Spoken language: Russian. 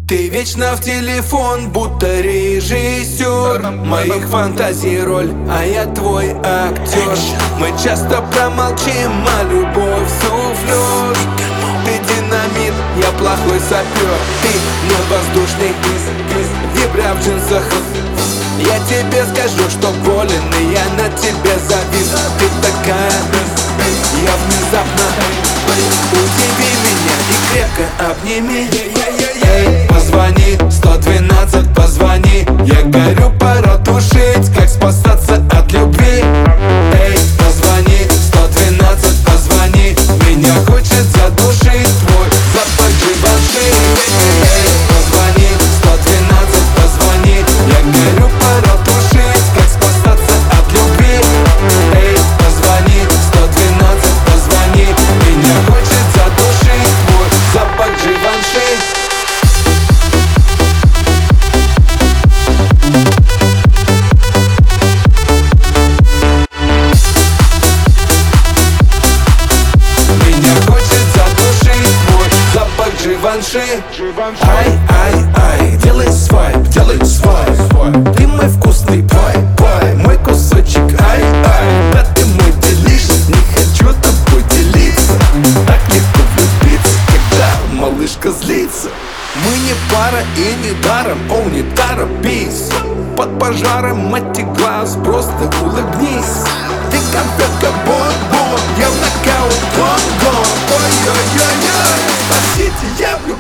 Ты вечно в телефон, будто режиссер моих фантазий роль, а я твой актер. Мы часто промолчим, а любовь суфлер. Ты динамит, я плохой сапер. Ты мой воздушный вибра в джинсах. Я тебе скажу, что болен, и я на тебе завис. Ты такая, я внезапно. Удиви меня и крепко обними. Эй, позвони, 112, позвони. Я горю, пора тушить, как спасаться от любви. Эй, позвони, 112, позвони. Меня хочет задушить твой запах Живанши. Эй, позвони, 112, позвони. Я горю, пора тушить, как спасаться от любви. Эй, позвони, 112, позвони. Меня хочет задушить твой запах Живанши. Ай, ай, ай, делай свайп, ты мой вкусный пай, мой кусочек, ай, ай. Да ты мой делишь, не хочу тобой делиться. Так легко влюбиться, когда малышка злится. Мы не пара и не даром, о, не торопись. Под пожаром, мать глаз, просто улыбнись. Ты конфетка, бон-бон, я в нокаут, гон-гон. Ой-ой-ой-ой, спасите, я влюблен.